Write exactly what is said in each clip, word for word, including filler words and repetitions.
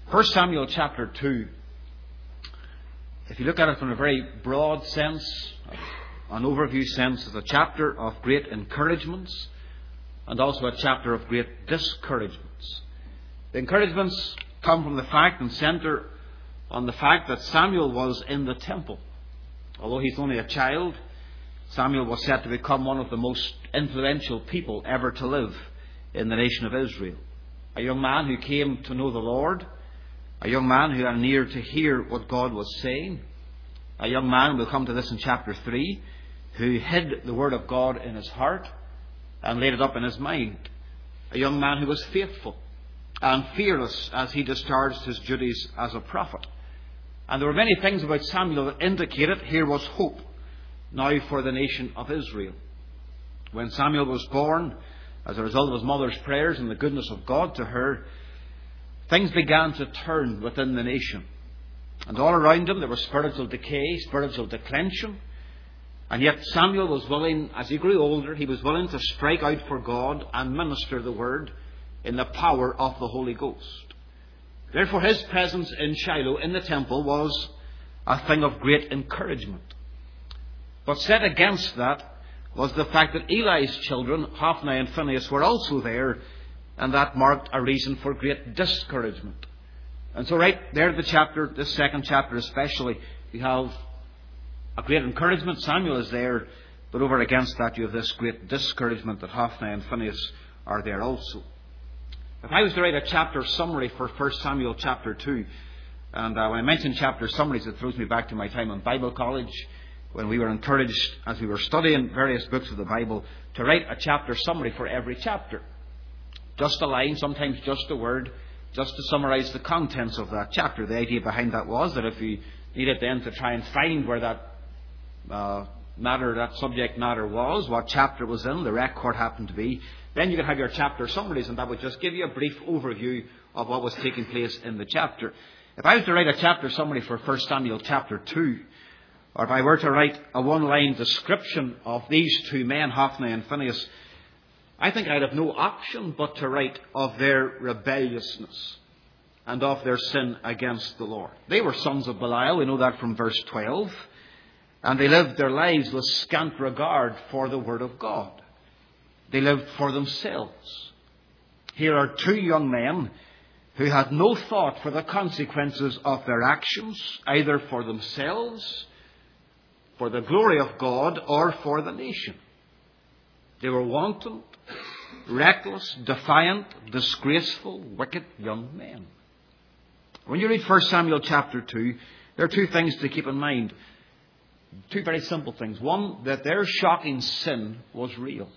First Samuel chapter two, if you look at it from a very broad sense, an overview sense, is a chapter of great encouragements and also a chapter of great discouragements. The encouragements come from the fact and centre on the fact that Samuel was in the temple. Although he's only a child, Samuel was set to become one of the most influential people ever to live in the nation of Israel. A young man who came to know the Lord, a young man who had an ear to hear what God was saying, a young man, we'll come to this in chapter three, who hid the word of God in his heart and laid it up in his mind. A young man who was faithful and fearless as he discharged his duties as a prophet. And there were many things about Samuel that indicated here was hope now for the nation of Israel. When Samuel was born, as a result of his mother's prayers and the goodness of God to her, things began to turn within the nation. And all around him there was spiritual decay, spiritual declension. And yet Samuel was willing, as he grew older, he was willing to strike out for God and minister the word in the power of the Holy Ghost. Therefore his presence in Shiloh, in the temple, was a thing of great encouragement. But set against that was the fact that Eli's children, Hophni and Phinehas, were also there, and that marked a reason for great discouragement. And so right there, the chapter, this second chapter especially, you have a great encouragement. Samuel is there, but over against that you have this great discouragement that Hophni and Phinehas are there also. If I was to write a chapter summary for First Samuel chapter two, and uh, when I mention chapter summaries, it throws me back to my time in Bible college, when we were encouraged, as we were studying various books of the Bible, to write a chapter summary for every chapter. Just a line, sometimes just a word, just to summarise the contents of that chapter. The idea behind that was that if you needed then to try and find where that uh, matter, that subject matter was, what chapter was in, the record happened to be, then you could have your chapter summaries, and that would just give you a brief overview of what was taking place in the chapter. If I was to write a chapter summary for First Samuel chapter two, or if I were to write a one-line description of these two men, Hophni and Phinehas, I think I'd have no option but to write of their rebelliousness and of their sin against the Lord. They were sons of Belial, we know that from verse twelve, and they lived their lives with scant regard for the Word of God. They lived for themselves. Here are two young men who had no thought for the consequences of their actions, either for themselves, for the glory of God, or for the nation. They were wanton, reckless, defiant, disgraceful, wicked young men. When you read First Samuel chapter two, there are two things to keep in mind. Two very simple things. One, that their shocking sin was real.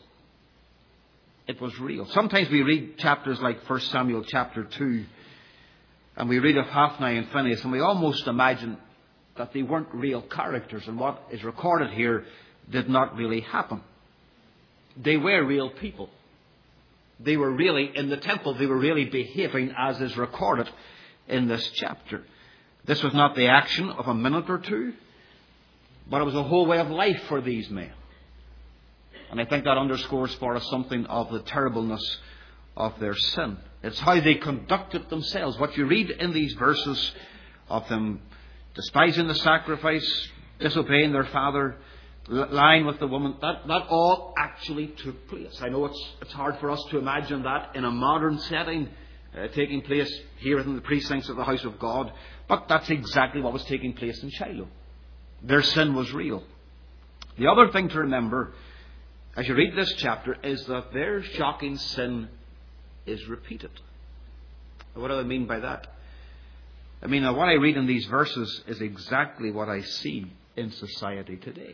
It was real. Sometimes we read chapters like First Samuel chapter two, and we read of Hophni and Phinehas, and we almost imagine that they weren't real characters, and what is recorded here did not really happen. They were real people. They were really in the temple. They were really behaving as is recorded in this chapter. This was not the action of a minute or two, but it was a whole way of life for these men. And I think that underscores for us something of the terribleness of their sin. It's how they conducted themselves. What you read in these verses of them despising the sacrifice, disobeying their father, lying with the woman, that, that all actually took place. I know it's, it's hard for us to imagine that in a modern setting, uh, taking place here within the precincts of the house of God, but that's exactly what was taking place in Shiloh. Their sin was real. The other thing to remember as you read this chapter is that their shocking sin is repeated. What do I mean by that? I mean, what I read in these verses is exactly what I see in society today.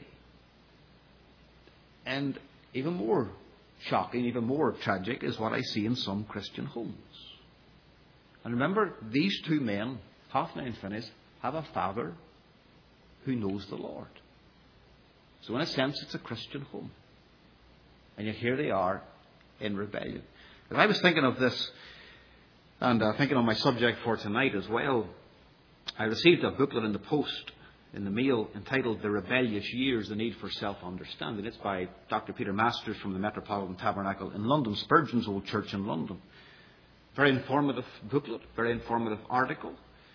And even more shocking, even more tragic is what I see in some Christian homes. And remember, these two men, Hophni and Phinehas, have a father who knows the Lord. So in a sense, it's a Christian home. And yet here they are in rebellion. As I was thinking of this, and uh, thinking on my subject for tonight as well, I received a booklet in the post, in the mail, entitled The Rebellious Years, The Need for Self-Understanding. It's by Doctor Peter Masters from the Metropolitan Tabernacle in London, Spurgeon's old church in London. very informative booklet, very informative article,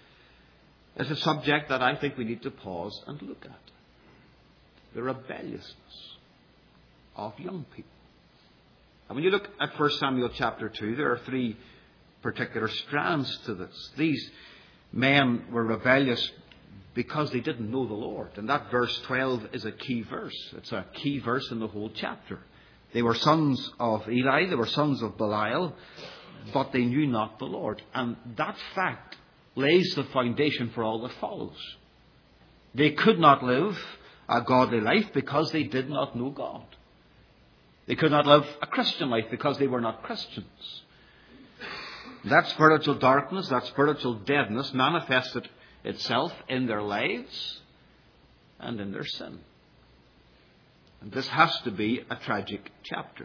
is a subject that I think we need to pause and look at. The rebelliousness of young people. And when you look at First Samuel chapter two, there are three particular strands to this. These men were rebellious because they didn't know the Lord. And that verse twelve is a key verse. It's a key verse in the whole chapter. They were sons of Eli, they were sons of Belial, but they knew not the Lord. And that fact lays the foundation for all that follows. They could not live a godly life because they did not know God. They could not live a Christian life because they were not Christians. That spiritual darkness, that spiritual deadness manifested itself in their lives and in their sin. And this has to be a tragic chapter.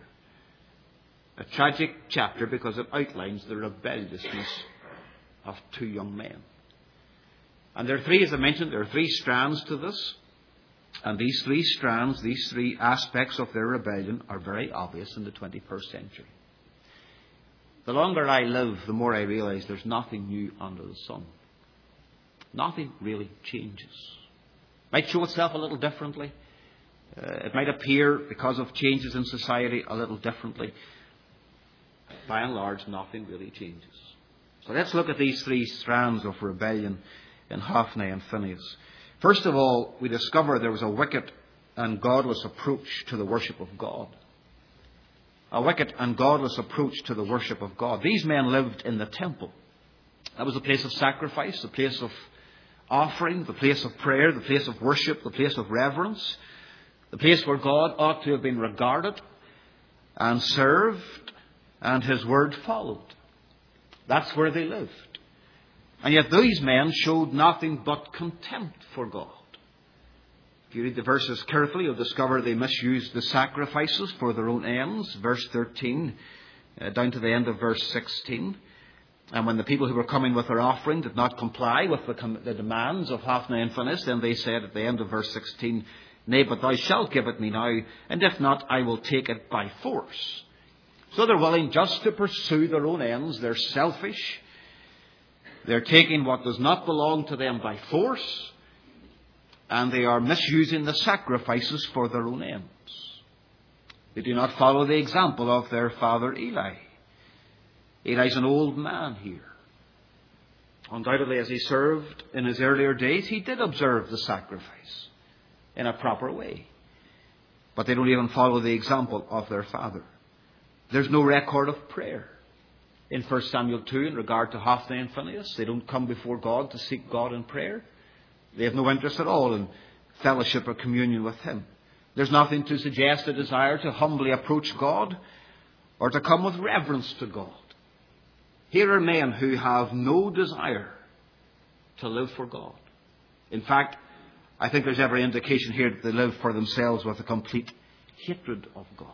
A tragic chapter because it outlines the rebelliousness of two young men. And there are three, as I mentioned, there are three strands to this. And these three strands, these three aspects of their rebellion are very obvious in the twenty-first century. The longer I live, the more I realize there's nothing new under the sun. Nothing really changes. It might show itself a little differently. Uh, it might appear, because of changes in society, a little differently. By and large, nothing really changes. So let's look at these three strands of rebellion in Hophni and Phinehas. First of all, we discover there was a wicked and godless approach to the worship of God. A wicked and godless approach to the worship of God. These men lived in the temple. That was a place of sacrifice, a place of offering, the place of prayer, the place of worship, the place of reverence, the place where God ought to have been regarded and served and His word followed. That's where they lived. And yet these men showed nothing but contempt for God. If you read the verses carefully, you'll discover they misused the sacrifices for their own ends. Verse thirteen, uh, down to the end of verse sixteen. And when the people who were coming with their offering did not comply with the, com- the demands of Hophni and Phinehas, then they said at the end of verse sixteen, "Nay, but thou shalt give it me now, and if not, I will take it by force." So they're willing just to pursue their own ends. They're selfish. They're taking what does not belong to them by force, and they are misusing the sacrifices for their own ends. They do not follow the example of their father Eli. Eli's an old man here. Undoubtedly, as he served in his earlier days, he did observe the sacrifice in a proper way. But they don't even follow the example of their father. There's no record of prayer in First Samuel two in regard to Hophni and Phinehas. They don't come before God to seek God in prayer. They have no interest at all in fellowship or communion with Him. There's nothing to suggest a desire to humbly approach God or to come with reverence to God. Here are men who have no desire to live for God. In fact, I think there's every indication here that they live for themselves with a complete hatred of God.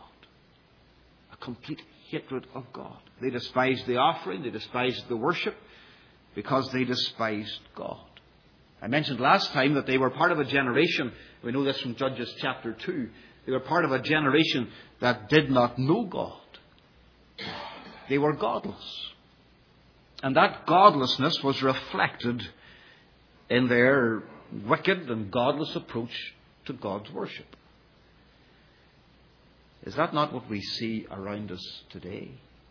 A complete hatred of God. They despised the offering, they despised the worship, because they despised God. I mentioned last time that they were part of a generation, we know this from Judges chapter two, they were part of a generation that did not know God. They were godless. And that godlessness was reflected in their wicked and godless approach to God's worship. Is that not what we see around us today?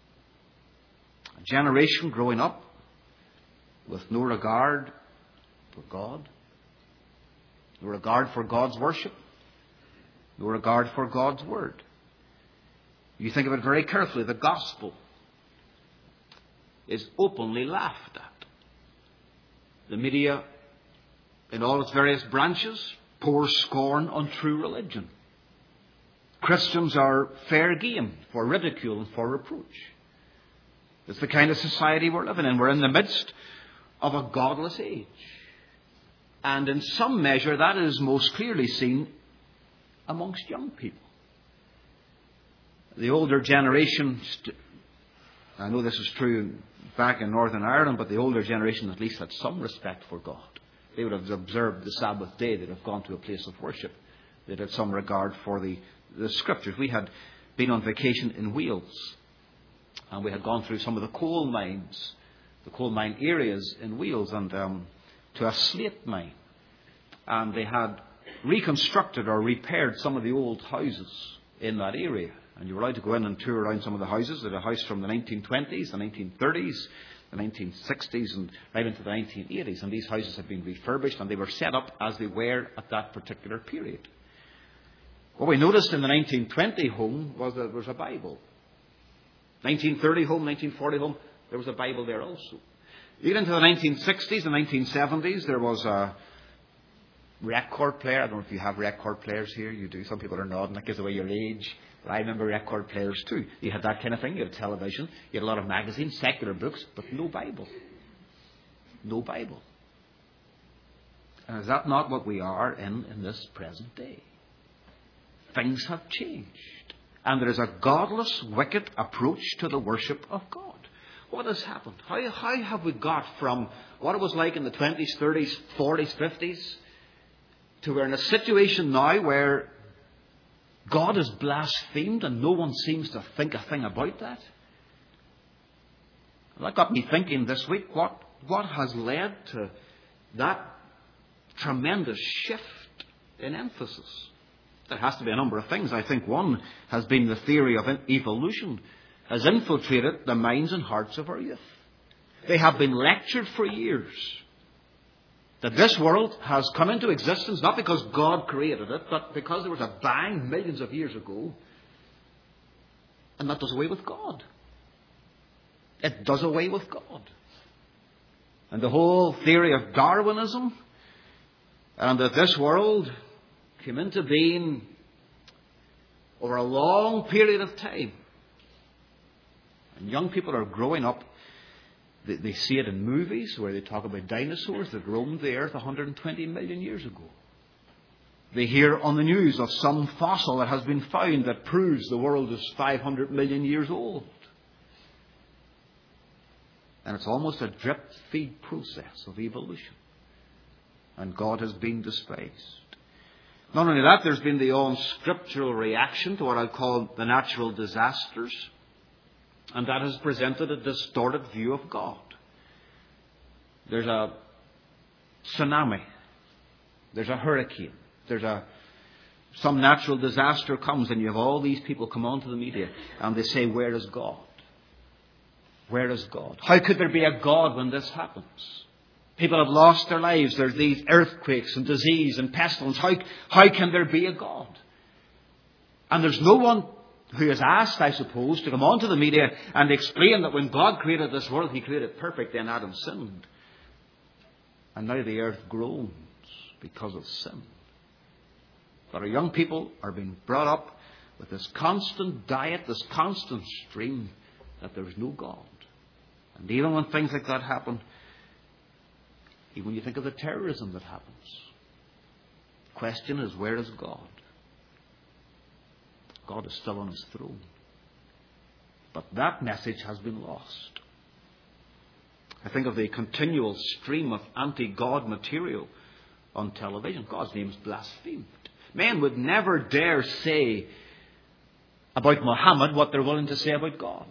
A generation growing up with no regard for God, no regard for God's worship, no regard for God's word. You think of it very carefully, the gospel is openly laughed at. The media, in all its various branches, pours scorn on true religion. Christians are fair game for ridicule and for reproach. It's the kind of society we're living in. We're in the midst of a godless age. And in some measure that is most clearly seen amongst young people. The older generation, st- I know this is true back in Northern Ireland, but the older generation at least had some respect for God. They would have observed the Sabbath day. They'd have gone to a place of worship. They'd had some regard for the, the Scriptures. We had been on vacation in Wales. And we had gone through some of the coal mines, the coal mine areas in Wales, and um, to a slate mine. And they had reconstructed or repaired some of the old houses in that area. And you were allowed to go in and tour around some of the houses. There's a house from the nineteen twenties, the nineteen thirties, the nineteen sixties, and right into the nineteen eighties. And these houses had been refurbished, and they were set up as they were at that particular period. What we noticed in the nineteen twenty home was that there was a Bible. nineteen thirty home, nineteen forty home, there was a Bible there also. Even into the nineteen sixties and nineteen seventies, there was a record player. I don't know if you have record players here. You do. Some people are nodding. That gives away your age. I remember record players too. You had that kind of thing. You had television. You had a lot of magazines, secular books, but no Bible. No Bible. And is that not what we are in, in this present day? Things have changed. And there is a godless, wicked approach to the worship of God. What has happened? How, how have we got from what it was like in the twenties, thirties, forties, fifties to we're in a situation now where God is blasphemed and no one seems to think a thing about that? Well, that got me thinking this week, what, what has led to that tremendous shift in emphasis? There has to be a number of things. I think one has been the theory of evolution has infiltrated the minds and hearts of our youth. They have been lectured for years that this world has come into existence not because God created it, but because there was a bang millions of years ago. And that does away with God. It does away with God. And the whole theory of Darwinism, and that this world came into being over a long period of time. And young people are growing up. They, they see it in movies where they talk about dinosaurs that roamed the earth one hundred twenty million years ago. They hear on the news of some fossil that has been found that proves the world is five hundred million years old. And it's almost a drip-feed process of evolution. And God has been despised. Not only that, there's been the unscriptural reaction to what I call the natural disasters. And that has presented a distorted view of God. There's a tsunami. There's a hurricane. There's a some natural disaster comes, and you have all these people come onto the media and they say, where is God? Where is God? How could there be a God when this happens? People have lost their lives. There's these earthquakes and disease and pestilence. How, how can there be a God? And there's no one who is asked, I suppose, to come onto the media and explain that when God created this world, He created it perfect, then Adam sinned. And now the earth groans because of sin. But our young people are being brought up with this constant diet, this constant stream that there is no God. And even when things like that happen, even when you think of the terrorism that happens, the question is, where is God? God is still on His throne. But that message has been lost. I think of the continual stream of anti-God material on television. God's name is blasphemed. Men would never dare say about Muhammad what they're willing to say about God.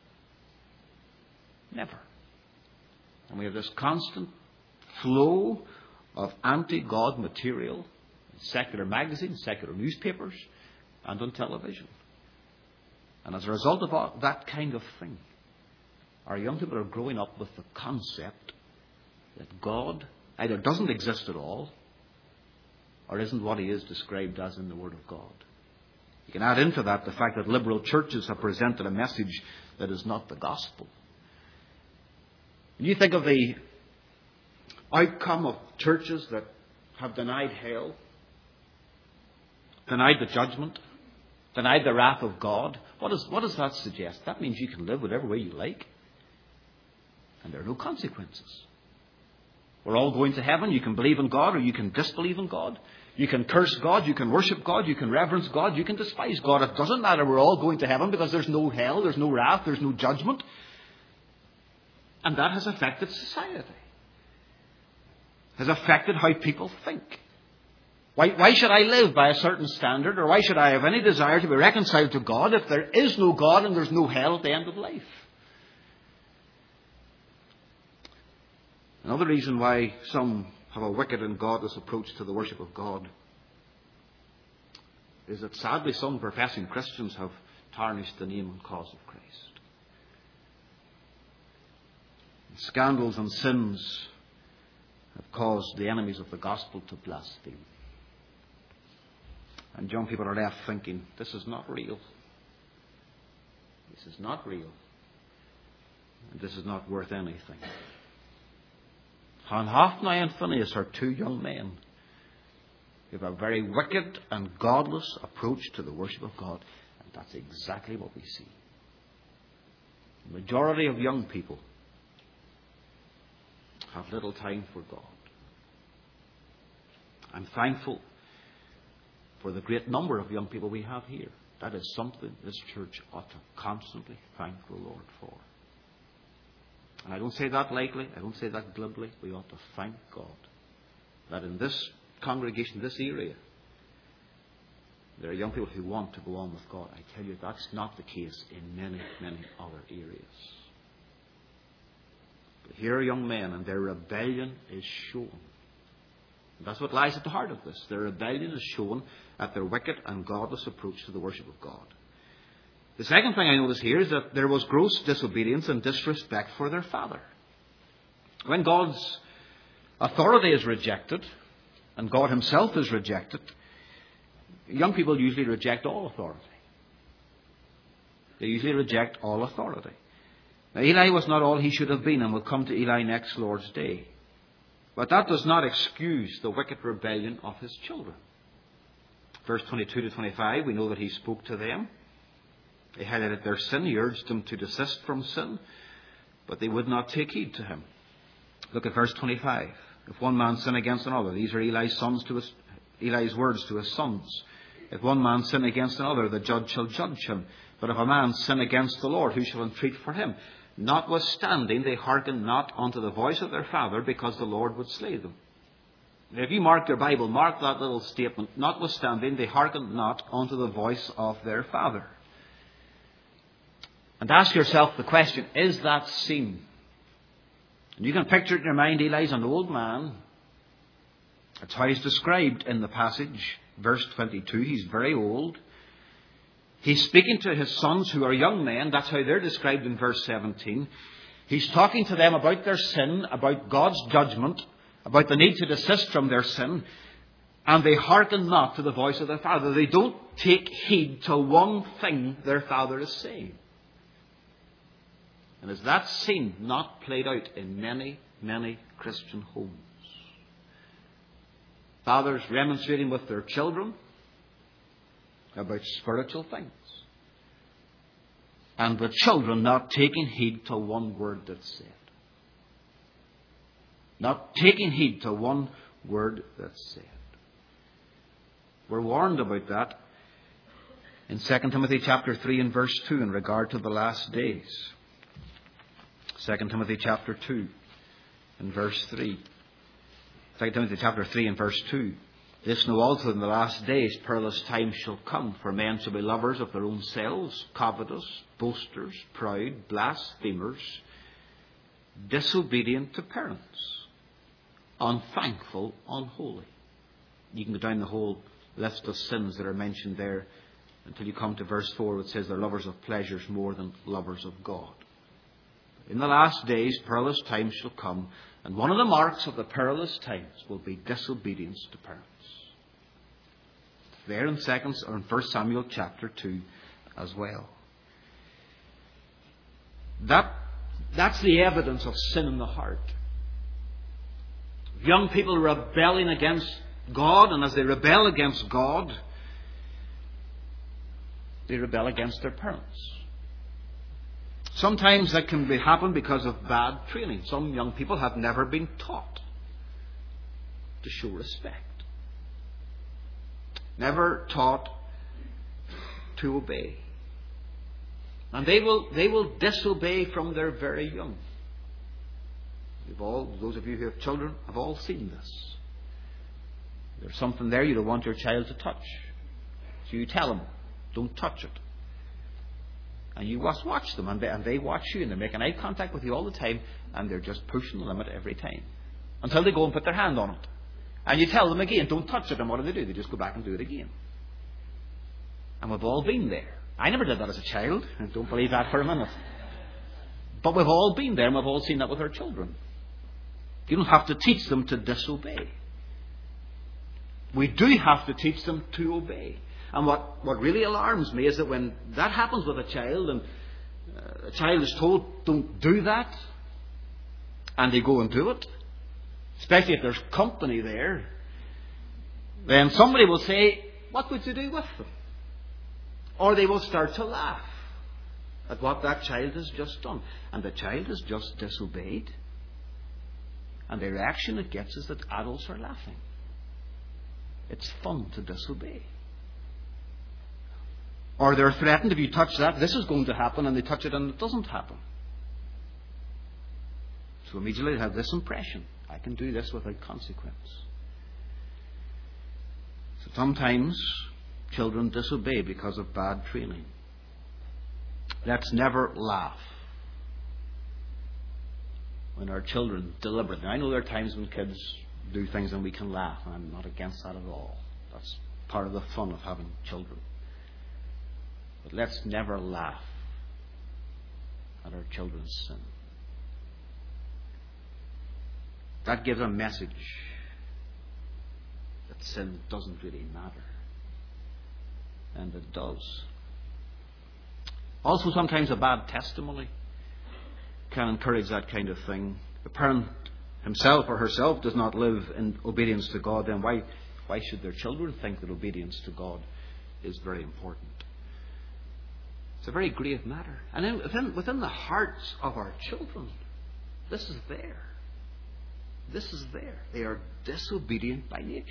Never. And we have this constant flow of anti-God material in secular magazines, secular newspapers, and on television. And as a result of that kind of thing, our young people are growing up with the concept that God either doesn't exist at all or isn't what He is described as in the Word of God. You can add into that the fact that liberal churches have presented a message that is not the gospel. When you think of the outcome of churches that have denied hell, denied the judgment, denied the wrath of God, what, is, what does that suggest? That means you can live whatever way you like, and there are no consequences. We're all going to heaven. You can believe in God or you can disbelieve in God. You can curse God, you can worship God, you can reverence God, you can despise God. It doesn't matter. We're all going to heaven because there's no hell, there's no wrath, there's no judgment. And that has affected society. Has affected how people think. Why, why should I live by a certain standard, or why should I have any desire to be reconciled to God if there is no God and there's no hell at the end of life? Another reason why some have a wicked and godless approach to the worship of God is that sadly some professing Christians have tarnished the name and cause of Christ. Scandals and sins have caused the enemies of the gospel to blaspheme. And young people are left thinking, this is not real. This is not real. And this is not worth anything. And Hophni and Phinehas are two young men who have a very wicked and godless approach to the worship of God. And that's exactly what we see. The majority of young people have little time for God. I'm thankful for the great number of young people we have here. That is something this church ought to constantly thank the Lord for. And I don't say that lightly, I don't say that glibly. We ought to thank God that in this congregation, this area, there are young people who want to go on with God. I tell you, that's not the case in many, many other areas. But here are young men, and their rebellion is shown. And that's what lies at the heart of this. Their rebellion is shown at their wicked and godless approach to the worship of God. The second thing I notice here is that there was gross disobedience and disrespect for their father. When God's authority is rejected, and God himself is rejected, young people usually reject all authority. They usually reject all authority. Now, Eli was not all he should have been, and will come to Eli next Lord's Day. But that does not excuse the wicked rebellion of his children. Verse twenty-two to twenty-five, we know that he spoke to them. He highlighted their sin. He urged them to desist from sin, but they would not take heed to him. Look at verse twenty-five. If one man sin against another, these are Eli's sons to his, Eli's words to his sons. If one man sin against another, the judge shall judge him. But if a man sin against the Lord, who shall entreat for him? Notwithstanding, they hearkened not unto the voice of their father, because the Lord would slay them. Now, if you mark your Bible, mark that little statement. Notwithstanding, they hearkened not unto the voice of their father. And ask yourself the question, is that seen? And you can picture it in your mind. Eli's an old man. That's how he's described in the passage. Verse twenty-two, he's very old. He's speaking to his sons who are young men. That's how they're described in verse seventeen. He's talking to them about their sin, about God's judgment, about the need to desist from their sin. And they hearken not to the voice of their father. They don't take heed to one thing their father is saying. And is that scene not played out in many, many Christian homes? Fathers remonstrating with their children about spiritual things, and the children not taking heed to one word that's said. Not taking heed to one word that's said. We're warned about that in Second Timothy chapter three and verse two in regard to the last days. Second Timothy chapter two and verse three. Second Timothy chapter three and verse two. This know also in the last days perilous times shall come, for men shall be lovers of their own selves, covetous, boasters, proud, blasphemers, disobedient to parents, unthankful, unholy. You can go down the whole list of sins that are mentioned there until you come to verse four, which says they're lovers of pleasures more than lovers of God. In the last days, perilous times shall come, and one of the marks of the perilous times will be disobedience to parents. There in second or in First Samuel chapter two as well. That that's the evidence of sin in the heart. Young people rebelling against God, and as they rebel against God, they rebel against their parents. Sometimes that can be happen because of bad training. Some young people have never been taught to show respect. Never taught to obey. And they will they will disobey from their very young. We've all, those of you who have children, have all seen this. There's something there you don't want your child to touch. So you tell them, don't touch it. And you must watch them, and they, and they watch you, and they're making eye contact with you all the time, and they're just pushing the limit every time. Until they go and put their hand on it. And you tell them again, don't touch it, and what do they do? They just go back and do it again. And we've all been there. I never did that as a child, and don't believe that for a minute. But we've all been there, and we've all seen that with our children. You don't have to teach them to disobey. We do have to teach them to obey. And what, what really alarms me is that when that happens with a child, and uh, a child is told, don't do that, and they go and do it, especially if there's company there, then somebody will say, what would you do with them? Or they will start to laugh at what that child has just done. And the child has just disobeyed. And the reaction it gets is that adults are laughing. It's fun to disobey. Or they're threatened, if you touch that, this is going to happen, and they touch it and it doesn't happen. So immediately they have this impression, I can do this without consequence. So sometimes children disobey because of bad training. Let's never laugh when our children deliberately. I know there are times when kids do things and we can laugh, and I'm not against that at all. That's part of the fun of having children. But let's never laugh at our children's sin. That gives a message that sin doesn't really matter. And it does. Also, sometimes a bad testimony can encourage that kind of thing. The parent himself or herself does not live in obedience to God, then why, why should their children think that obedience to God is very important? It's a very grave matter. And then within, within the hearts of our children, this is there. This is there. They are disobedient by nature.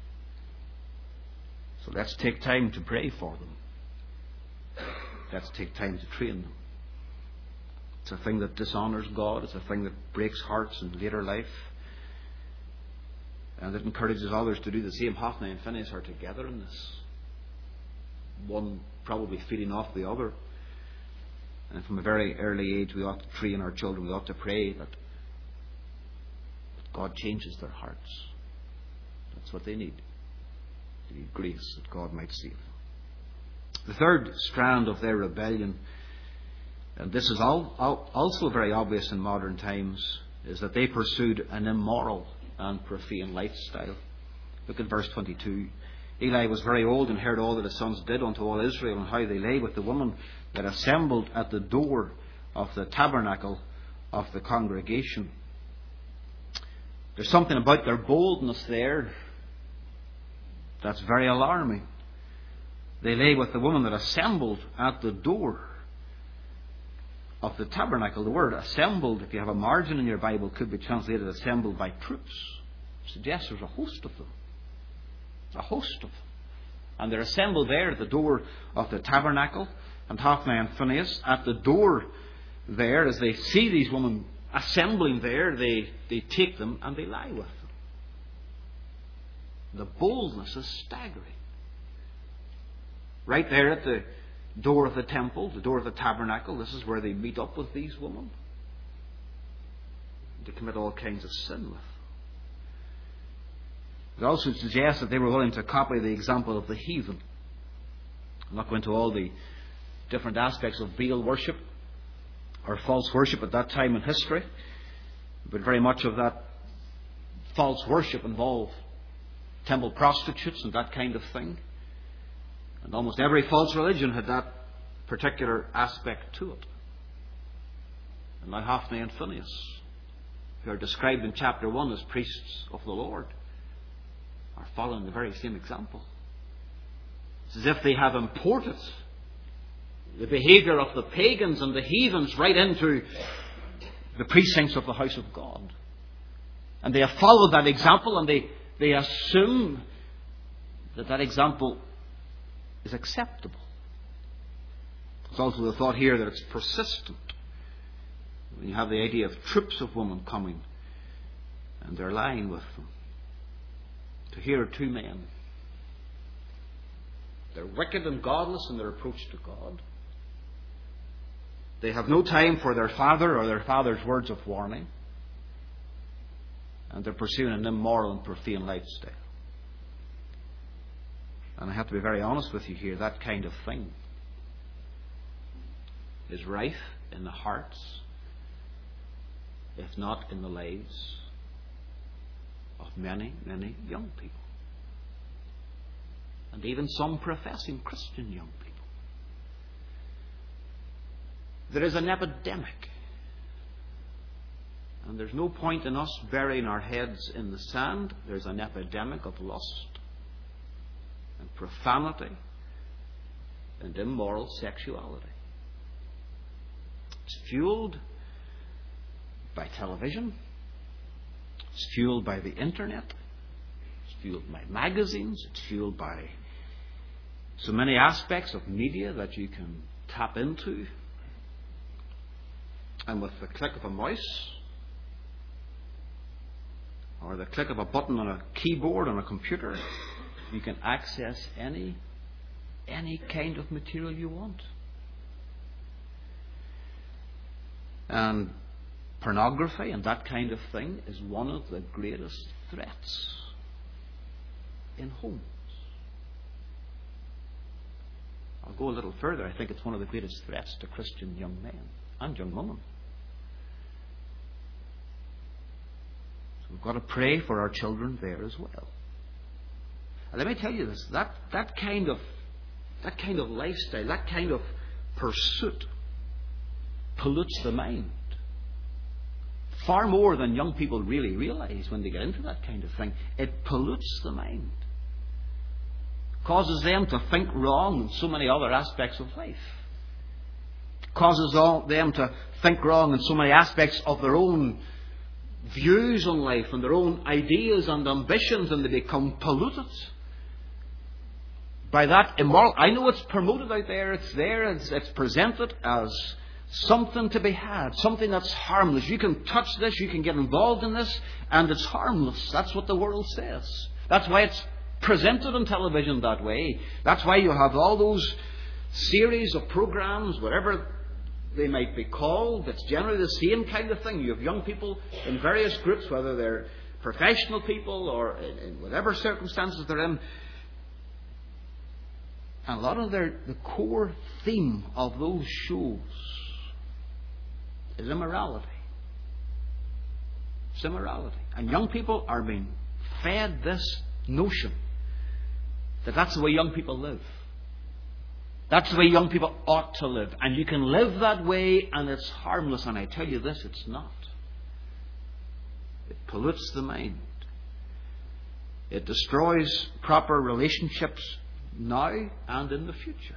So let's take time to pray for them. Let's take time to train them. It's a thing that dishonours God. It's a thing that breaks hearts in later life. And it encourages others to do the same. Hophni and Phinehas are together in this. One probably feeding off the other. And from a very early age we ought to train our children. We ought to pray that God changes their hearts. That's what they need. They need grace that God might save them. The third strand of their rebellion, and this is also very obvious in modern times, is that they pursued an immoral and profane lifestyle. Look at verse twenty-two. Eli was very old and heard all that his sons did unto all Israel, and how they lay with the woman that assembled at the door of the tabernacle of the congregation. There's something about their boldness there that's very alarming. They lay with the woman that assembled at the door of the tabernacle. The word assembled, if you have a margin in your Bible, could be translated assembled by troops. It suggests there's a host of them. A host of them. And they're assembled there at the door of the tabernacle. And Hophni and Phinehas at the door there, as they see these women assembling there, they, they take them and they lie with them. The boldness is staggering. Right there at the door of the temple, the door of the tabernacle, this is where they meet up with these women. They commit all kinds of sin with. It also suggests that they were willing to copy the example of the heathen. I'm not going into all the different aspects of Baal worship or false worship at that time in history, but very much of that false worship involved temple prostitutes and that kind of thing. And almost every false religion had that particular aspect to it. And now Hophni and Phinehas, who are described in chapter one as priests of the Lord, are following the very same example. It's as if they have imported the behaviour of the pagans and the heathens right into the precincts of the house of God. And they have followed that example, and they, they assume that that example is acceptable. There's also the thought here that it's persistent. When you have the idea of troops of women coming and they're lying with them. to hear two men. They're wicked and godless in their approach to God. They have no time for their father or their father's words of warning. And they're pursuing an immoral and profane lifestyle. And I have to be very honest with you here, that kind of thing is rife in the hearts, if not in the lives, of many, many young people. And even some professing Christian young people. There is an epidemic. And there's no point in us burying our heads in the sand. There's an epidemic of lust and profanity and immoral sexuality. It's fueled by television. It's fueled by the internet. It's fueled by magazines. It's fueled by so many aspects of media that you can tap into. And with the click of a mouse, or the click of a button on a keyboard on a computer, you can access any any kind of material you want. And pornography and that kind of thing is one of the greatest threats in homes. I'll go a little further. I think it's one of the greatest threats to Christian young men and young women. So we've got to pray for our children there as well. And let me tell you this, that, that kind of that kind of lifestyle, that kind of pursuit pollutes the mind. Far more than young people really realize when they get into that kind of thing. It pollutes the mind. Causes them to think wrong in so many other aspects of life. Causes all, them to think wrong in so many aspects of their own views on life and their own ideas and ambitions, and they become polluted by that immoral. I know it's promoted out there, it's there, it's, it's presented as something to be had, something that's harmless. You can touch this, you can get involved in this, and it's harmless. That's what the world says. That's why it's presented on television that way. That's why you have all those series of programs, whatever they might be called, it's generally the same kind of thing. You have young people in various groups, whether they're professional people or in, in whatever circumstances they're in. And a lot of their the core theme of those shows is immorality. It's immorality. And young people are being fed this notion that that's the way young people live. That's the way young people ought to live. And you can live that way and it's harmless. And I tell you this, it's not. It pollutes the mind. It destroys proper relationships now and in the future.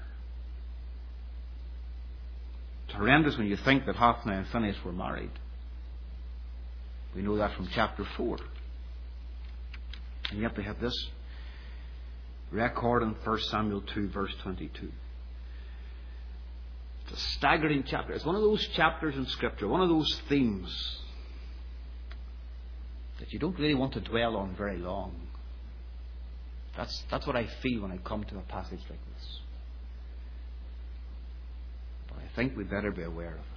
It's horrendous when you think that Hophni and Phinehas were married. We know that from chapter four. And yet they have this record in First Samuel two, verse twenty-two. It's a staggering chapter. It's one of those chapters in Scripture, one of those themes that you don't really want to dwell on very long. That's, that's what I feel when I come to a passage like this. But I think we better be aware of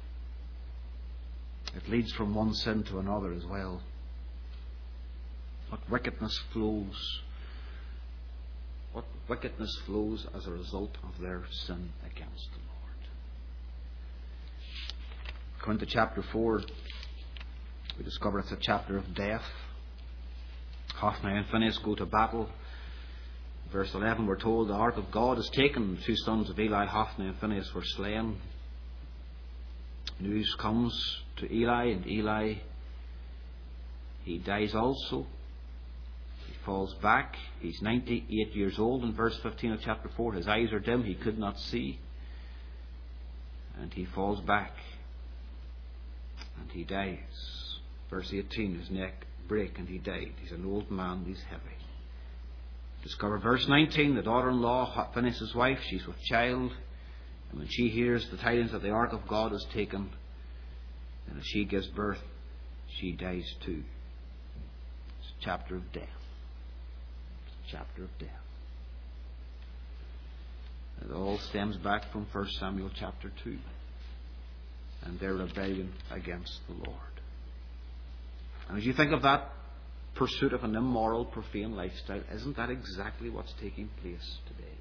it. It leads from one sin to another as well. What wickedness flows. What wickedness flows as a result of their sin against the Lord. Coming to chapter four, we discover it's a chapter of death. Hophni and Phinehas go to battle. Verse eleven, we're told the ark of God is taken. The two sons of Eli, Hophni and Phinehas, were slain. News comes to Eli, and Eli, he dies also. He falls back. He's ninety-eight years old in verse fifteen of chapter four. His eyes are dim. He could not see. And he falls back. And he dies. Verse eighteen, his neck brake and he died. He's an old man. He's heavy. Discover verse nineteen, the daughter-in-law, Phinehas' wife, she's with child. And when she hears the tidings that the ark of God is taken, and as she gives birth, she dies too. It's a chapter of death. chapter of death. It all stems back from First Samuel chapter two and their rebellion against the Lord. And as you think of that pursuit of an immoral, profane lifestyle, isn't that exactly what's taking place today?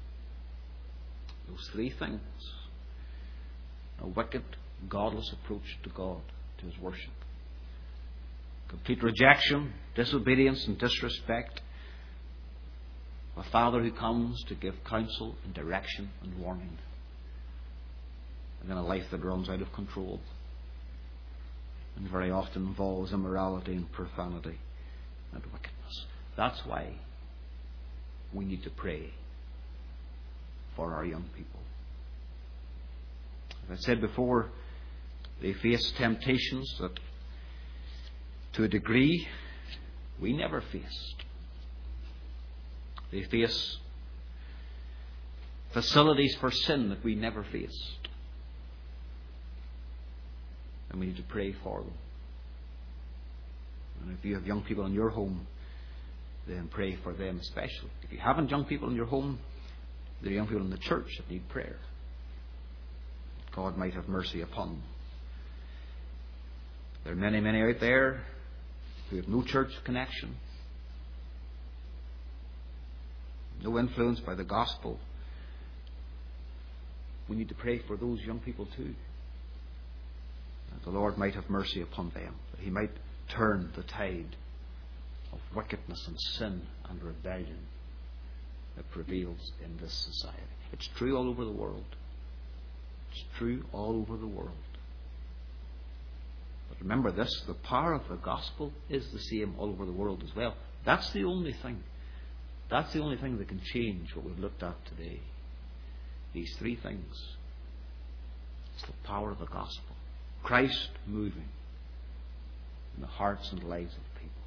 Those three things: a wicked, godless approach to God, to His worship; complete rejection, disobedience and disrespect; a father who comes to give counsel and direction and warning; and then a life that runs out of control and very often involves immorality and profanity and wickedness. That's why we need to pray for our young people. As I said before, they face temptations that, to a degree, we never faced. They face facilities for sin that we never faced. And we need to pray for them. And if you have young people in your home, then pray for them especially. If you haven't young people in your home, there are young people in the church that need prayer. God might have mercy upon them. There are many, many out there who have no church connection, no influence by the gospel. We need to pray for those young people too, that the Lord might have mercy upon them, that He might turn the tide of wickedness and sin and rebellion that prevails in this society. It's true all over the world. It's true all over the world. But remember this, the power of the gospel is the same all over the world as well. That's the only thing. That's the only thing that can change what we've looked at today. These three things. It's the power of the gospel. Christ moving in the hearts and lives of people.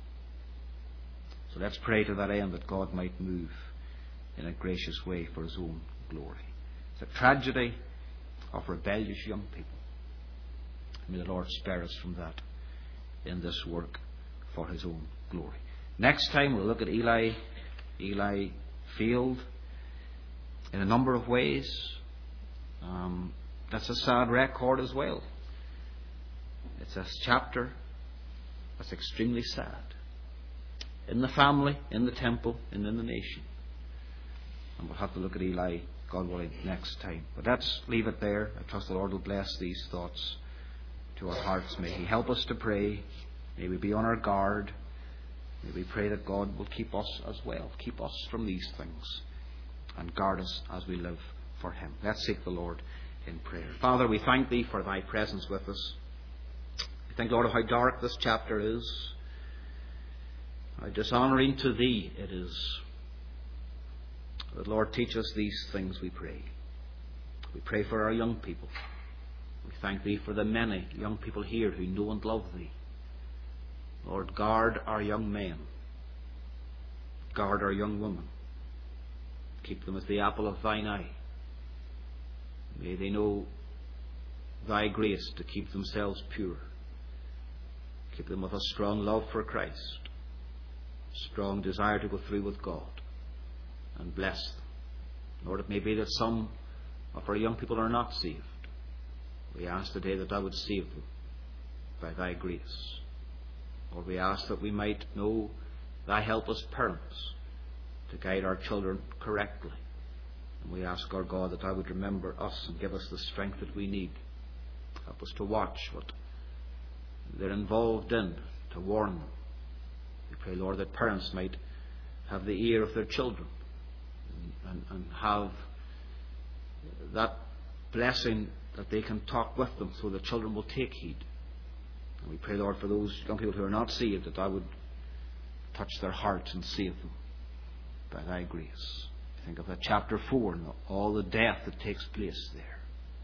So let's pray to that end that God might move in a gracious way for His own glory. It's a tragedy of rebellious young people. May the Lord spare us from that in this work for His own glory. Next time we'll look at Eli, Eli failed in a number of ways. Um, that's a sad record as well. It's a chapter that's extremely sad. In the family, in the temple, and in the nation. And we'll have to look at Eli, God willing, next time. But let's leave it there. I trust the Lord will bless these thoughts to our hearts. May He help us to pray. May we be on our guard. May we pray that God will keep us as well. Keep us from these things. And guard us as we live for Him. Let's seek the Lord in prayer. Father, we thank Thee for Thy presence with us. We thank, Lord, of how dark this chapter is. How dishonouring to Thee it is. But Lord, teach us these things, we pray. We pray for our young people. We thank Thee for the many young people here who know and love Thee. Lord, guard our young men. Guard our young women. Keep them as the apple of Thine eye. May they know Thy grace to keep themselves pure. Keep them with a strong love for Christ. Strong desire to go through with God. And bless them. Lord, it may be that some of our young people are not saved. We ask today that Thou would save them by Thy grace. Lord, we ask that we might know Thy help as parents to guide our children correctly. And we ask, our God, that Thou would remember us and give us the strength that we need. Help us to watch what they're involved in, to warn them. We pray, Lord, that parents might have the ear of their children and, and, and have that blessing that they can talk with them so the children will take heed. And we pray, Lord, for those young people who are not saved, that Thou would touch their hearts and save them by Thy grace. Think of that chapter four and all the death that takes place there.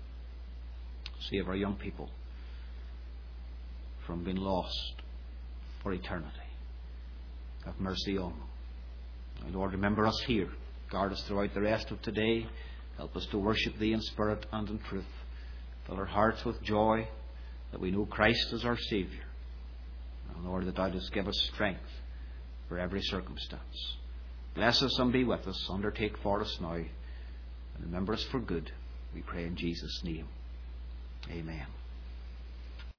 Save our young people from being lost for eternity. Have mercy on them. And Lord, remember us here. Guard us throughout the rest of today. Help us to worship Thee in spirit and in truth. Fill our hearts with joy that we know Christ as our Saviour. And Lord, that Thou dost give us strength for every circumstance. Bless us and be with us. Undertake for us now. And remember us for good. We pray in Jesus' name. Amen.